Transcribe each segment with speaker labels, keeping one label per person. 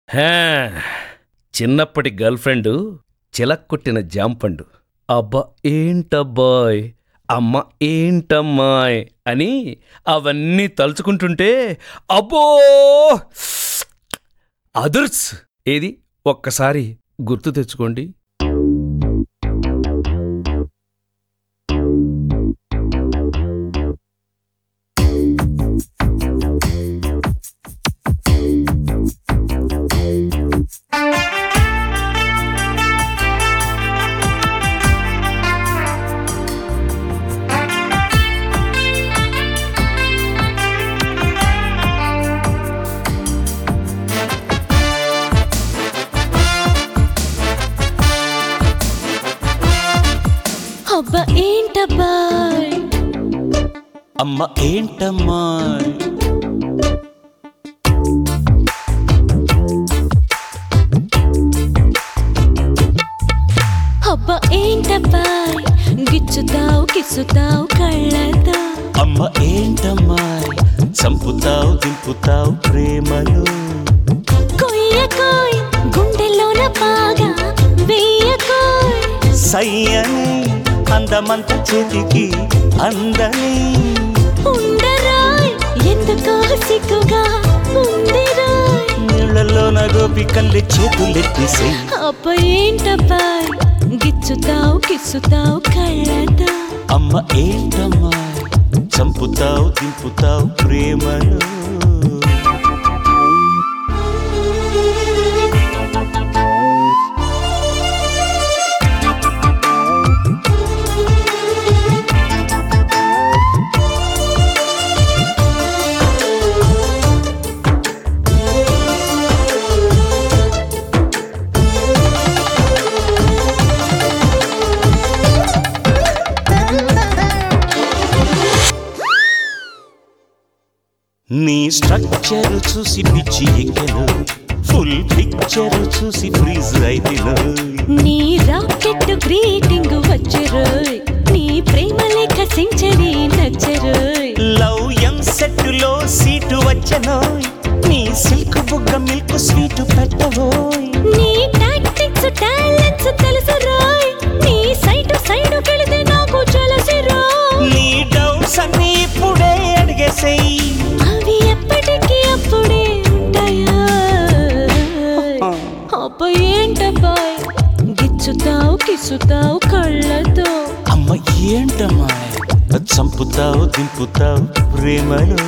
Speaker 1: హే, చిన్నప్పటి girl friend చిలక్కొట్టిన జాంపండు. అబ్బా ఏంటబ్బాయ్, అమ్మ ఏంటమ్మాయ్ అని అవన్నీ తలుచుకుంటుంటే అబ్బో అదుర్స్. ఏది ఒక్కసారి గుర్తు తెచ్చుకోండి.
Speaker 2: అబ్బా ఏంటబ్బాయ్,
Speaker 3: అమ్మ ఏంటమ్మాయ్,
Speaker 2: అబ్బా ఏంటబ్బాయ్, గిచ్చుతావు కిసుతావు కళ్ళతో.
Speaker 3: అమ్మ ఏంటమ్మాయ్, చంపుతావు దింపుతావు ప్రేమలో.
Speaker 2: కొయ్యకోయ్ గుండెలోన బాగా వెయ్యకోయ్,
Speaker 3: సయ్యని అందమంత చేతికి అందని.
Speaker 2: ఉండరాయ్ ఎందుకో సిగ్గుగా ఉందిరాయ్,
Speaker 3: నీళ్ళలోన గోపికల్లి చేతులెత్తేసే.
Speaker 2: అబ్బా ఏంటబ్బాయ్, గిచ్చుతావు కిసుతావు కళ్ళతో.
Speaker 3: అమ్మ ఏంటమ్మాయ్, చంపుతావు దింపుతావు ప్రేమలో. నీ స్ట్రక్చర్ చూసి పిచ్చి ఎక్కను, ఫుల్ పిక్చర్ చూసి ఫ్రీజ్ అయితేను.
Speaker 2: నీ రాకెట్ గ్రీటింగ్ వచ్చరోయ్, నీ ప్రేమ లేఖ సెంచరీ నచ్చరోయ్.
Speaker 3: లవ్ ఎం సెట్ లో సీటు వచ్చనోయ్, నీ సిల్క్ బుగ్గ మిల్క్ స్వీట్ పెట్టవోయ్.
Speaker 2: నీ టాక్టిక్స్ టాలెంట్స్ తెలుసురోయ్, నీ సైడ్ సైడ్ కెళితే నాకు చలసిరోయ్.
Speaker 3: నీ డౌట్స్ అన్ని ఇప్పుడే అడిగేసేయ్,
Speaker 2: అవి ఎప్పటికీ అప్పుడే ఉంటాయా. అబ్బా ఏంటబ్బాయ్, గిచ్చుతావు కిసుతావు కళ్ళతో.
Speaker 3: అమ్మ ఏంటమ్మాయ్, చంపుతావు దింపుతావు ప్రేమలో.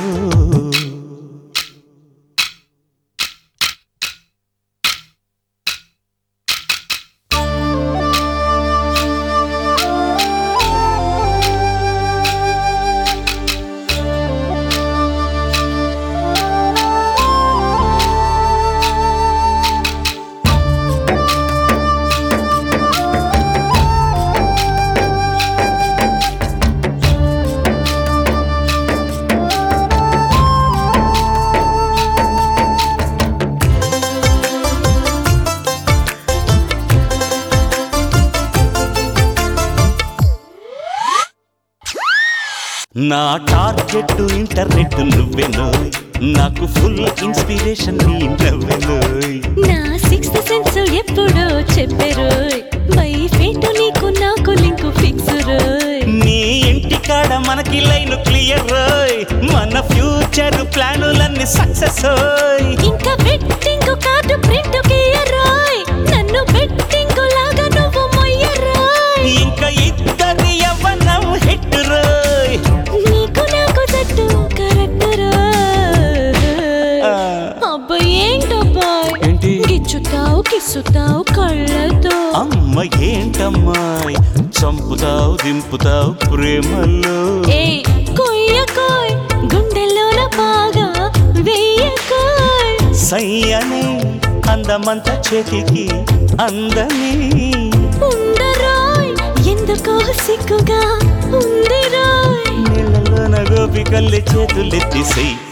Speaker 3: నా టార్గెట్ ఇంటర్నెట్ నువ్వెనోయ్, నాకు ఫుల్ ఇన్స్పిరేషన్ నీ నవ్వెనోయ్.
Speaker 2: నా సిక్స్త్ సెన్స్ ఎప్పుడో చెప్పారోయ్, బై ఫేట్ నీకు నాకు లింక్ ఫిక్స్ రోయ్.
Speaker 3: నీ ఇంటికాడ మనకి లైన్ క్లియర్ రోయ్, మన ఫ్యూచర్ ప్లానులన్నీ సక్సెస్ ఓయ్.
Speaker 2: ఇంకా బెట్టింగ్ కార్డు ప్రింట్ గీయరోయ్, నన్ను బెట్టింగ్ లాగా నువ్వు మొయ్యరోయ్.
Speaker 3: ఇంకా ఇద్దరి యవ్వనం హిట్ రోయ్,
Speaker 2: నీకు నాకు జట్టు కరెక్ట్ రోయ్. అబ్బా ఏంటబ్బాయ్,
Speaker 3: ఏంటి?
Speaker 2: గిచ్చుతావు కిసుతావు కళ్ళతో.
Speaker 3: అమ్మ ఏంటమ్మాయ్, చంపుతావు దింపుతావు ప్రేమలో.
Speaker 2: ఏ కొయ్యకోయ్ గుండెలోన బాగా వెయ్యకోయ్,
Speaker 3: సయ్యని అందమంత చేతికి అందని.
Speaker 2: ఉండరాయ్ ఎందుకో సిగ్గుగా ఉందిరాయ్,
Speaker 3: నీళ్ళలోన గోపికల్లి చేతులెత్తేసేయ్.